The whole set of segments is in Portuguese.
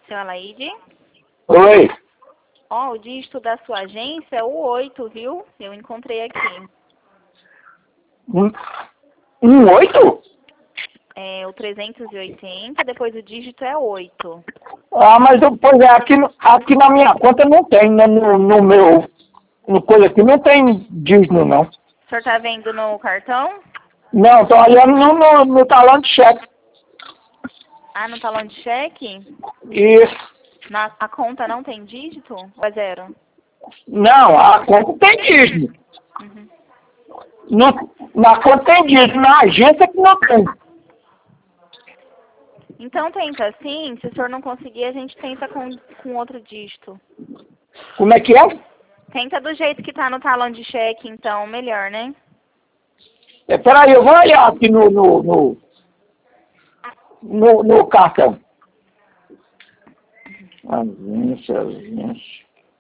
Seu Alaide? Oi. Ó, o dígito da sua agência é o 8, viu? Eu encontrei aqui. Um 8? É o 380, depois o dígito é 8. Ah, mas pois é, aqui na minha conta não tem, né? No meu. No coisa aqui não tem dígito, não. O senhor tá vendo no cartão? Não, tô olhando no talão de cheque. Ah, no talão de cheque? Isso. A conta não tem dígito? Ou é zero? Não, a conta tem dígito. Uhum. Na conta tem dígito, na agência que não tem. Então tenta assim, se o senhor não conseguir, a gente tenta com outro dígito. Como é que é? Tenta do jeito que tá no talão de cheque, então, melhor, né? Peraí, eu vou olhar aqui no cartão. Agência.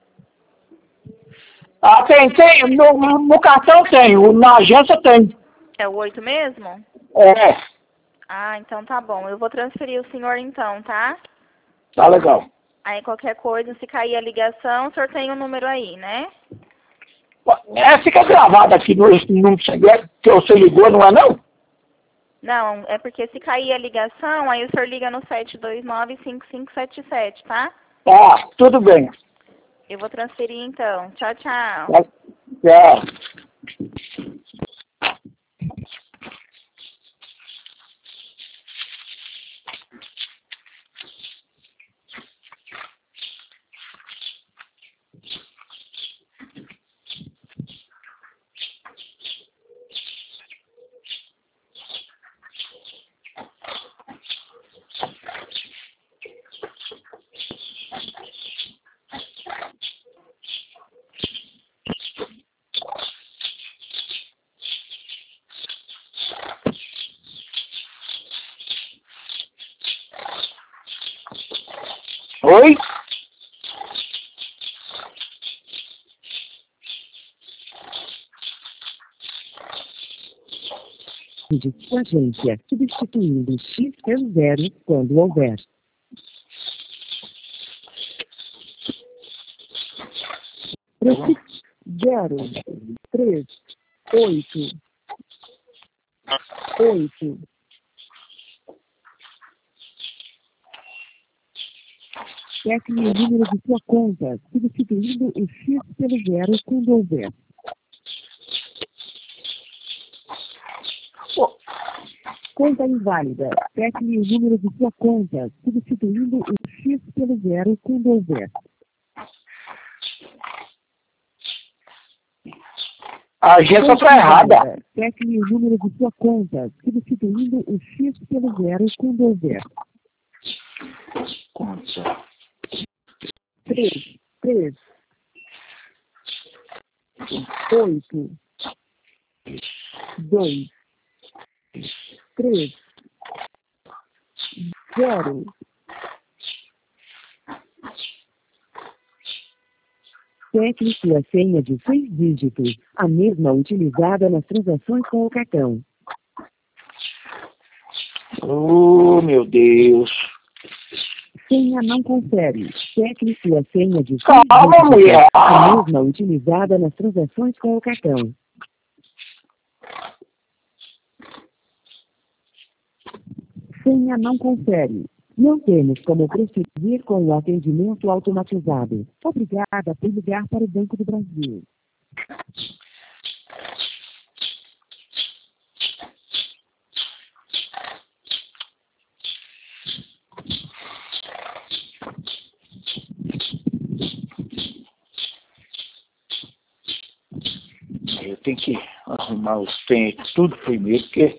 Ah, tem. No cartão tem, na agência tem. É o 8 mesmo? É, Ah, então tá bom. Eu vou transferir o senhor então, tá? tá legal. Aí qualquer coisa, se cair a ligação, o senhor tem o número aí, né? Fica gravado aqui no número secreto que você ligou, não é não? Não, é porque se cair a ligação, aí o senhor liga no 729-5577, tá? Ah, tudo bem. Eu vou transferir então. Tchau, tchau. Tá, tchau. Oi? De sua agência, substituindo X pelo 0 quando houver. Prossiga 0, 3, 8, 8. Tecle o número de sua conta, substituindo o X pelo 0 quando houver. Conta inválida. Tecle o número de sua conta, substituindo o X pelo 0 quando houver. A agência está errada. Tecle o número de sua conta, substituindo o X pelo 0 quando houver. 3, 3, 8, 2, 3, 0. Tecle sua senha de 6 dígitos, a mesma utilizada nas transações com o cartão. Oh, meu Deus. Senha não confere. Tecle sua senha de 6 Calma, dígitos, mulher. a mesma utilizada nas transações com o cartão. Senha não confere. Não temos como prosseguir com o atendimento automatizado. Obrigada por ligar para o Banco do Brasil. Eu tenho que arrumar os trem tudo primeiro, porque...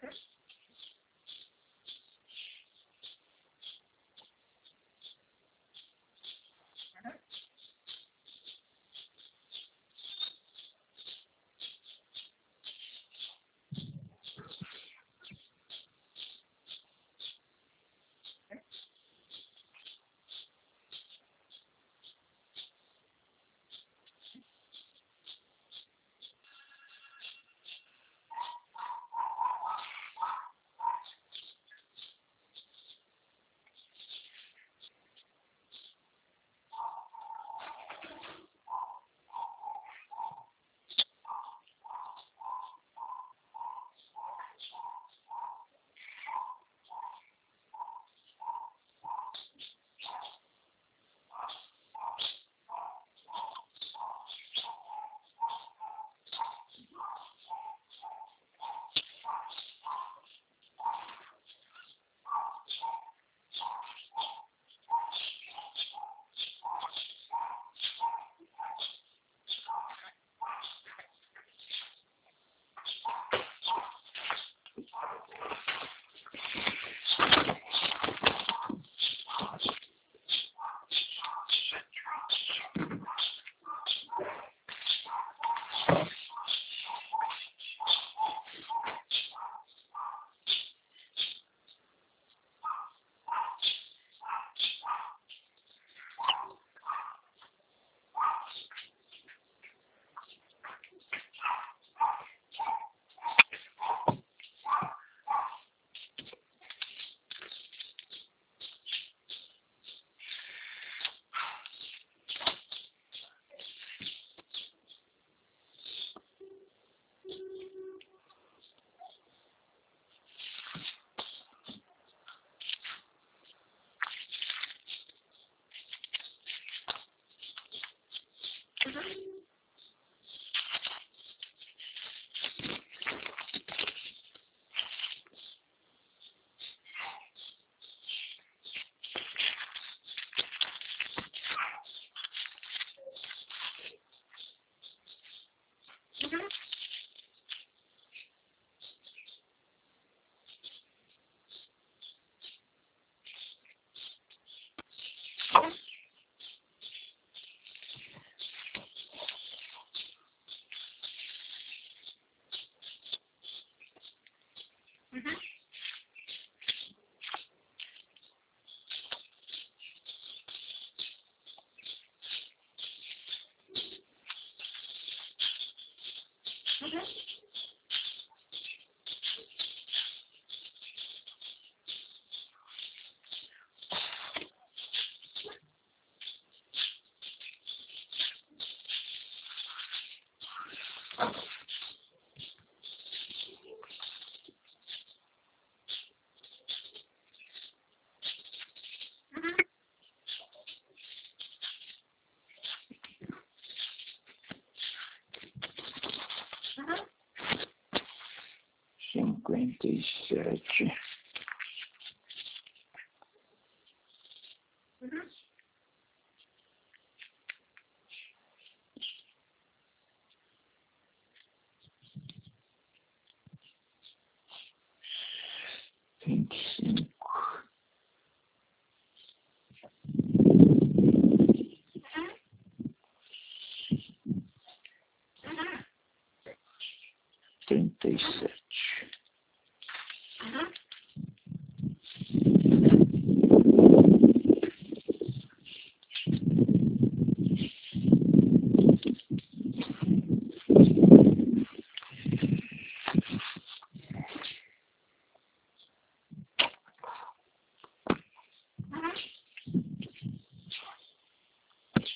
57. Vinte e cinco. Trinta e sete.